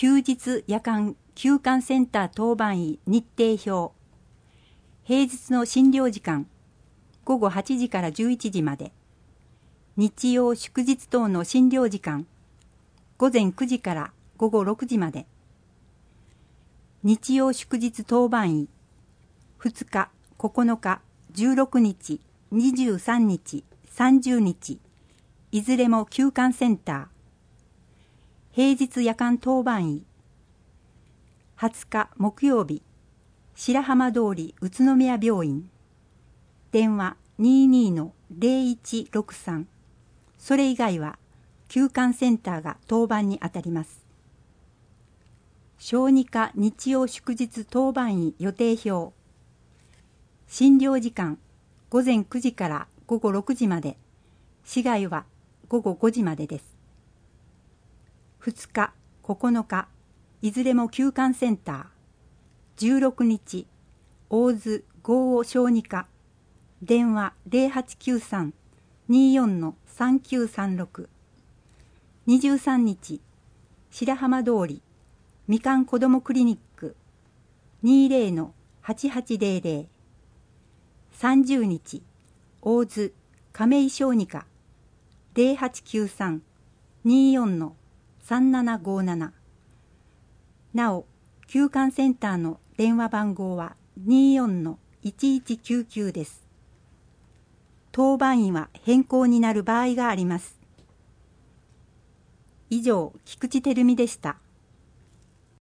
休日夜間休館センター当番医日程表。平日の診療時間、午後8時から11時まで。日曜祝日等の診療時間、午前9時から午後6時まで。日曜祝日当番医、2日、9日、16日、23日、30日、いずれも休館センター。平日夜間当番医、20日木曜日、白浜通り宇都宮病院。電話22-0163。それ以外は休館センターが当番にあたります。小児科日曜祝日当番医予定表。診療時間、午前9時から午後6時まで。市外は午後5時までです。2日、9日、いずれも休館センター。16日、大津郷尾小児科。電話0893-24-3936。23日、白浜通りみかん子どもクリニック。20-8800。30日、大津亀井小児科。0893-24-3757。なお、休館センターの電話番号は24-1199です。当番医は変更になる場合があります。以上、菊池照美でした。